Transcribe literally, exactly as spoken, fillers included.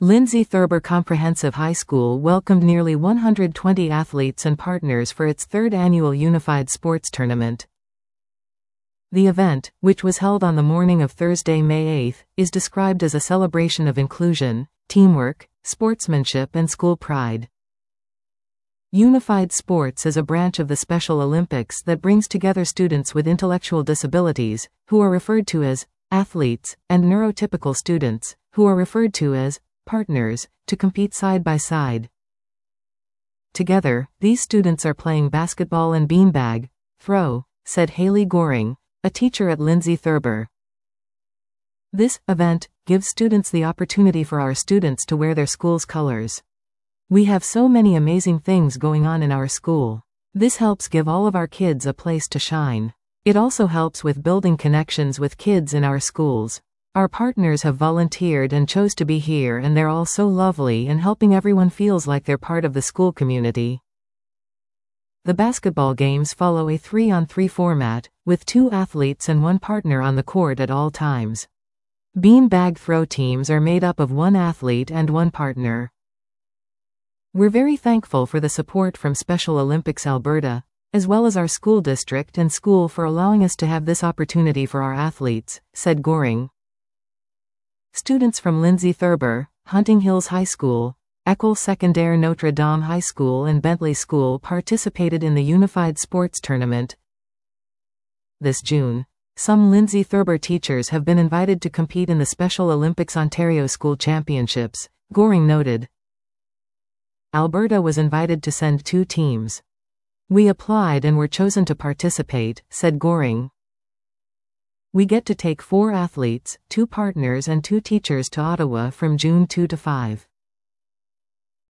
Lindsay Thurber Comprehensive High School welcomed nearly one hundred twenty athletes and partners for its third annual Unified Sports Tournament. The event, which was held on the morning of Thursday, May eighth, is described as a celebration of inclusion, teamwork, sportsmanship and school pride. Unified Sports is a branch of the Special Olympics that brings together students with intellectual disabilities, who are referred to as athletes, and neurotypical students, who are referred to as partners, to compete side by side. Together, these students are playing basketball and beanbag throw, said Haley Goring, a teacher at Lindsay Thurber. This event gives students the opportunity for our students to wear their school's colors. We have so many amazing things going on in our school. This helps give all of our kids a place to shine. It also helps with building connections with kids in our schools. Our partners have volunteered and chose to be here, and they're all so lovely, and helping everyone feels like they're part of the school community. The basketball games follow a three on three format, with two athletes and one partner on the court at all times. Beanbag throw teams are made up of one athlete and one partner. We're very thankful for the support from Special Olympics Alberta, as well as our school district and school for allowing us to have this opportunity for our athletes, said Goring. Students from Lindsay Thurber, Hunting Hills High School, École Secondaire Notre Dame High School and Bentley School participated in the Unified Sports Tournament. This June, some Lindsay Thurber teachers have been invited to compete in the Special Olympics Ontario School Championships, Goring noted. Alberta was invited to send two teams. We applied and were chosen to participate, said Goring. We get to take four athletes, two partners and two teachers to Ottawa from June second to fifth.